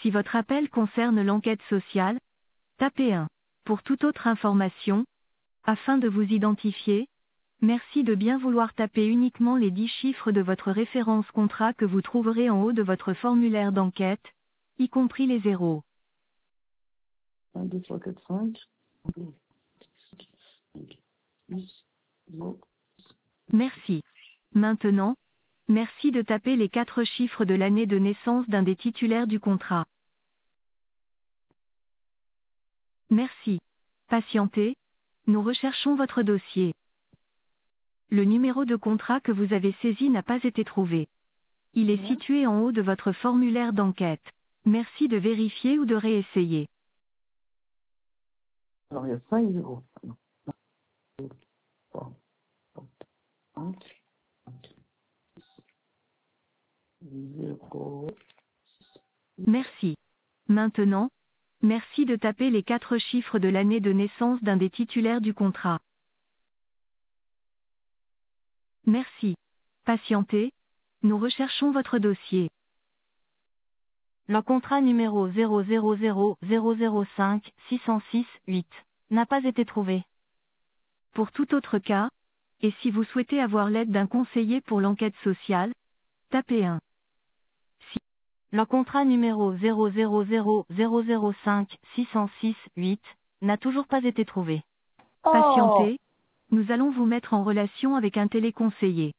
Si votre appel concerne l'enquête sociale, tapez 1. Pour toute autre information, afin de vous identifier, merci de bien vouloir taper uniquement les 10 chiffres de votre référence contrat que vous trouverez en haut de votre formulaire d'enquête, y compris les zéros. 1, 2, 3, 4, 5. 10, 0. Merci. Maintenant, merci de taper les 4 chiffres de l'année de naissance d'un des titulaires du contrat. Merci. Patientez, nous recherchons votre dossier. Le numéro de contrat que vous avez saisi n'a pas été trouvé. Il est situé en haut de votre formulaire d'enquête. Merci de vérifier ou de réessayer. Alors, il y a 5 0. 3, 5, 0. Merci. Maintenant, merci de taper les 4 chiffres de l'année de naissance d'un des titulaires du contrat. Merci. Patientez, nous recherchons votre dossier. Le contrat numéro 00000056068 n'a pas été trouvé. Pour tout autre cas, et si vous souhaitez avoir l'aide d'un conseiller pour l'enquête sociale, tapez 1. Si le contrat numéro 00000056068 n'a toujours pas été trouvé. Patientez, nous allons vous mettre en relation avec un téléconseiller.